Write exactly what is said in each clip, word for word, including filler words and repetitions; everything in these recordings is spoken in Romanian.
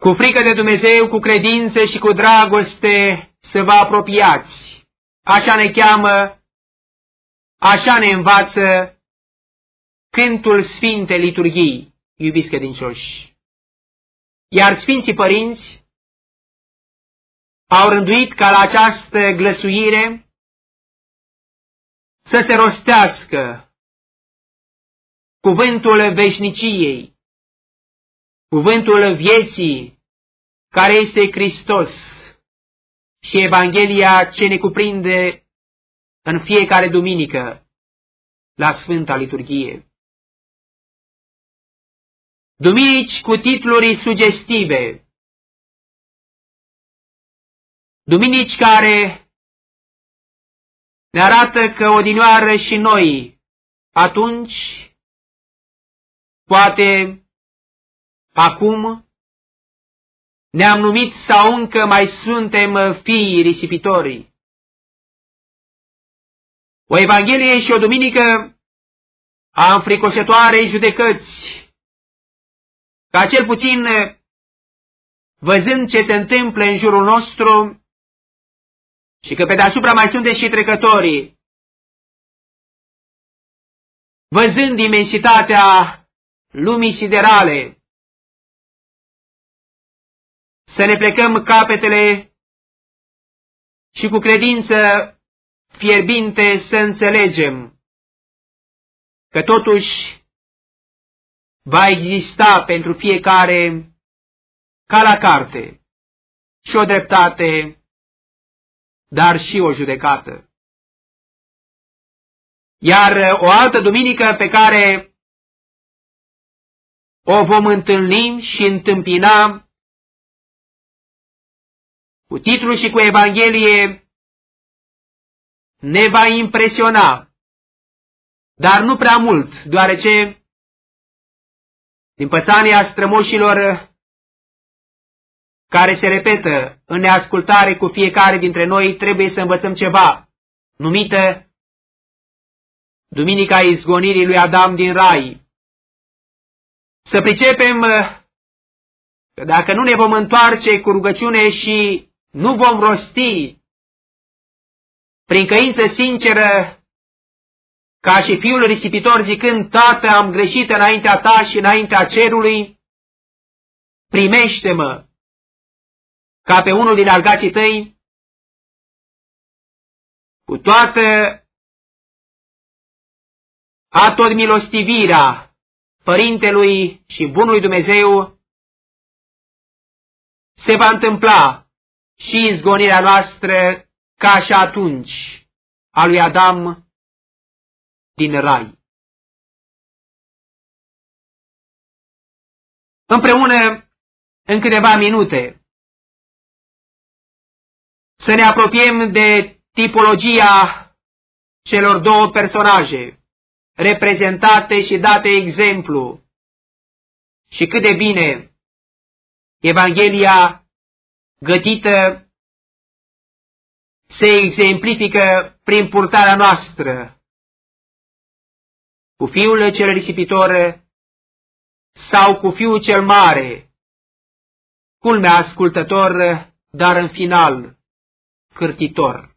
cu frică de Dumnezeu, cu credință și cu dragoste să vă apropiați. Așa ne cheamă, așa ne învață cântul Sfintei Liturghii, iubiți credincioși. Iar Sfinții Părinți au rânduit ca la această glăsuire să se rostească cuvântul veșniciei, cuvântul vieții, care este Hristos, și Evanghelia ce ne cuprinde în fiecare duminică la Sfânta Liturghie. Duminici cu titluri sugestive, duminici care ne arată că odinioară și noi, atunci, poate acum, ne-am numit sau încă mai suntem fii risipitori. O Evanghelie și o duminică a înfricoșătoarei judecăți, ca cel puțin văzând ce se întâmplă în jurul nostru și că pe deasupra mai sunt și trecătorii, văzând imensitatea lumii siderale, să ne plecăm capetele și cu credință fierbinte să înțelegem că totuși va exista pentru fiecare, ca la carte, și o dreptate, dar și o judecată. Iar o altă duminică pe care o vom întâlni și întâmpina cu titlul și cu Evanghelie ne va impresiona, dar nu prea mult, deoarece din pățania strămoșilor care se repetă în neascultare cu fiecare dintre noi, trebuie să învățăm ceva, numită Duminica Izgonirii lui Adam din Rai. Să pricepem că dacă nu ne vom întoarce cu rugăciune și nu vom rosti prin căință sinceră, ca și fiul risipitor zicând, Tată, am greșit înaintea ta și înaintea cerului, primește-mă ca pe unul din algacii tăi, cu toată atotmilostivirea Părintelui și Bunului Dumnezeu, se va întâmpla și izgonirea noastră ca și atunci a lui Adam din Rai. Împreună, în câteva minute, să ne apropiem de tipologia celor două personaje reprezentate și date exemplu și cât de bine Evanghelia gătită se exemplifică prin purtarea noastră cu fiul cel risipitor sau cu fiul cel mare, culmea ascultător, dar în final cârtitor.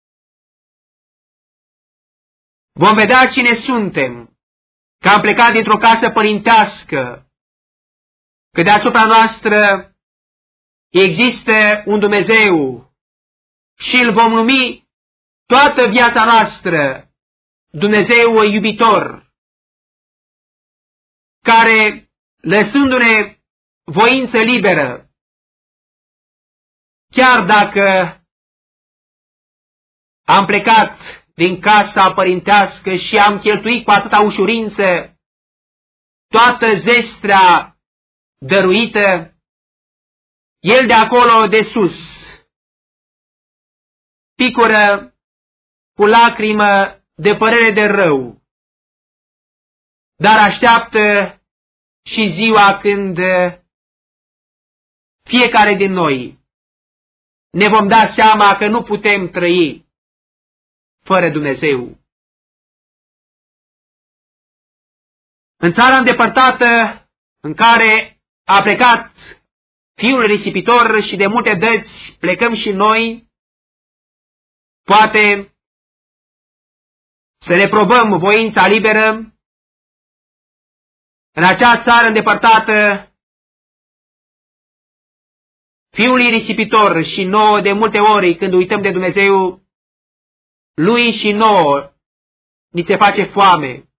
Vom vedea cine suntem, că am plecat dintr-o casă părintească, că deasupra noastră există un Dumnezeu și îl vom numi toată viața noastră Dumnezeu iubitor, care, lăsându-ne voință liberă, chiar dacă am plecat din casa părintească și am cheltuit cu atâta ușurință toată zestrea dăruită, El de acolo de sus picură cu lacrimă de părere de rău, dar așteaptă și ziua când fiecare din noi ne vom da seama că nu putem trăi fără Dumnezeu. În țara îndepărtată în care a plecat fiul risipitor și de multe dăți plecăm și noi, poate să ne probăm voința liberă în acea țară îndepărtată, fiului risipitor și nouă de multe ori când uităm de Dumnezeu, lui și nouă ni se face foame.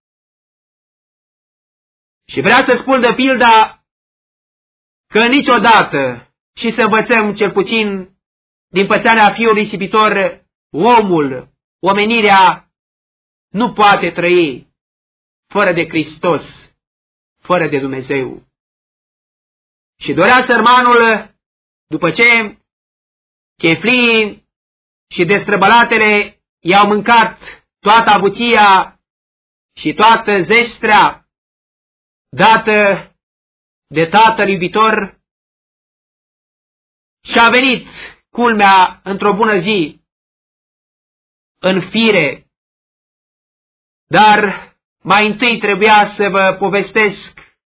Și vreau să spun de pilda că niciodată, și să învățăm cel puțin din pățania fiului risipitor, omul, omenirea, nu poate trăi fără de Hristos, fără de Dumnezeu. Și dorea sărmanul, după ce cheflii și destrăbălatele i-au mâncat toată avuția și toată zestrea dată de Tatăl iubitor, și-a venit, culmea, într-o bună zi, în fire, dar mai întâi trebuia să vă povestesc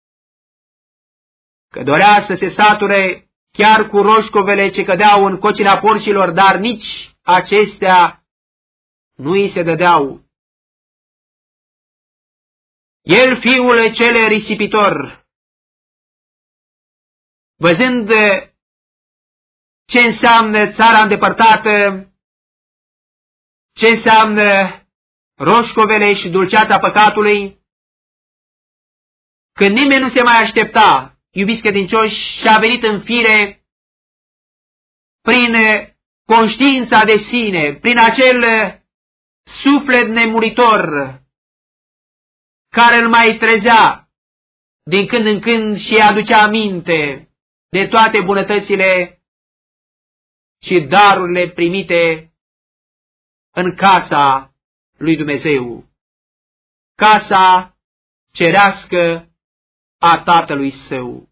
că dorea să se sature chiar cu roșcovele ce cădeau în cocina porcilor, dar nici acestea nu îi se dădeau. El, fiul cel risipitor, văzând ce înseamnă țara îndepărtată, ce înseamnă roșcovele și dulceața păcatului, când nimeni nu se mai aștepta, iubiți credincioși, și-a venit în fire prin conștiința de sine, prin acel suflet nemuritor care îl mai trezea din când în când și aducea aminte de toate bunătățile și darurile primite în casa lui Dumnezeu, casa cerească a Tatălui Său.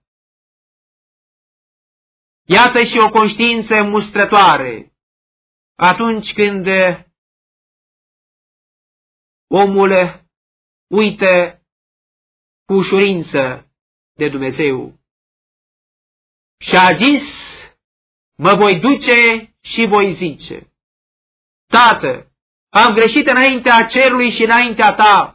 Iată și o conștiință mustrătoare atunci când omul uită cu ușurință de Dumnezeu. Și a zis, mă voi duce și voi zice, Tată, am greșit înaintea cerului și înaintea ta.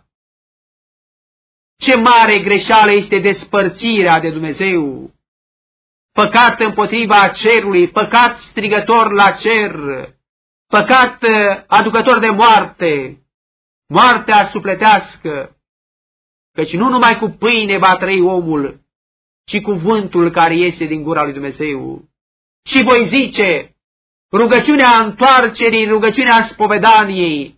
Ce mare greșeală este despărțirea de Dumnezeu! Păcat împotriva cerului, păcat strigător la cer, păcat aducător de moarte, moartea sufletească, căci nu numai cu pâine va trăi omul, ci cu cuvântul care iese din gura lui Dumnezeu. Și voi zice, rugăciunea întoarcerii, rugăciunea spovedaniei,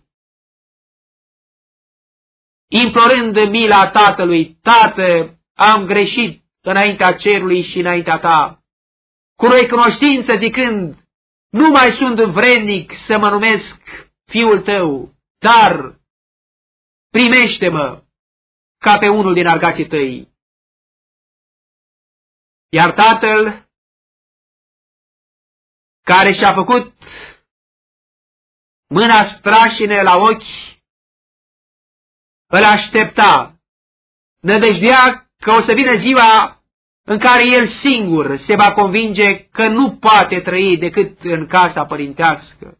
implorând mila Tatălui, Tată, am greșit înaintea cerului și înaintea ta, cu recunoștință zicând, nu mai sunt vrednic să mă numesc fiul tău, dar primește-mă ca pe unul din argații tăi. Iar tatăl, care și-a făcut mâna strașină la ochi, îl aștepta, nădăjdea că o să vină ziua în care el singur se va convinge că nu poate trăi decât în casa părintească.